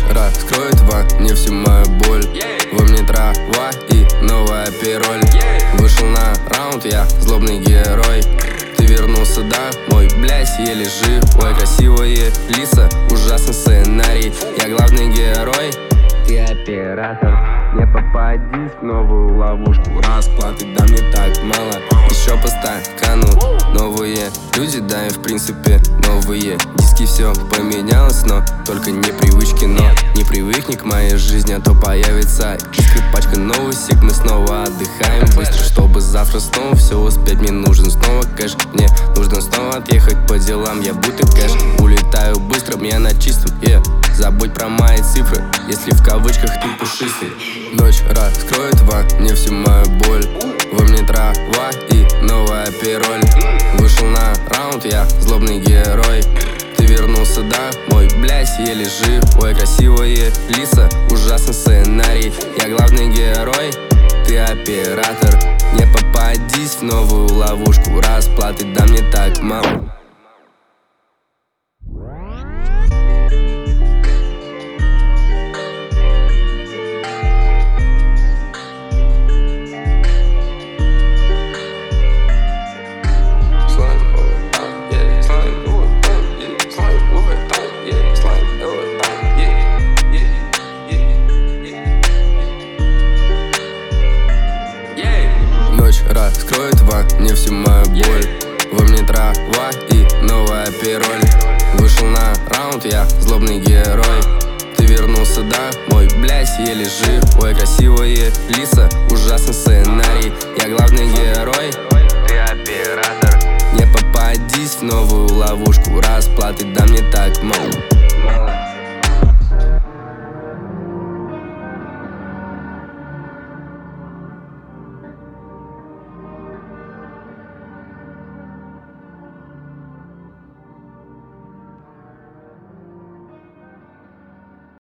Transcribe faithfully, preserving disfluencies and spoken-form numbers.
раскроет во мне всю мою боль. Во мне трава и новая пироль. Вышел на раунд, я злобный герой. Ты вернулся домой, блядь, еле живой. Красивые лица, ужасный сценарий. Я главный герой, ты оператор. Не попадись в новую ловушку. Расплаты, да мне так мало. Еще по стакану. Новые люди, да и в принципе новые диски. Все поменялось, но только не привычки. Но не привыкни к моей жизни, а то появится искры, пачка новых сек. Мы снова отдыхаем быстро, чтобы завтра снова все успеть. Мне нужен снова кэш, мне нужно снова отъехать по делам. Я будто кэш, улетаю быстро, я на чистом, yeah. Забудь про мои цифры, если в кавычках ты пушистый. Ночь раскроет во мне всю мою боль. Во мне трава и новая пироль. Вышел на раунд, я злобный герой. Ты вернулся домой, блядь, еле живой. Красивые лица, ужасный сценарий. Я главный герой, ты оператор. Не попадись в новую ловушку. Расплаты, да мне так мало. Ночь раскроет во мне всю мою боль. Во мне трава и новая пироль. Вышел на раунд, я злобный герой. Ты вернулся домой, блядь, еле живой. Красивые лица, ужасный сценарий. Я главный герой, ты оператор. Не попадись в новую ловушку. Расплаты, да мне так мало.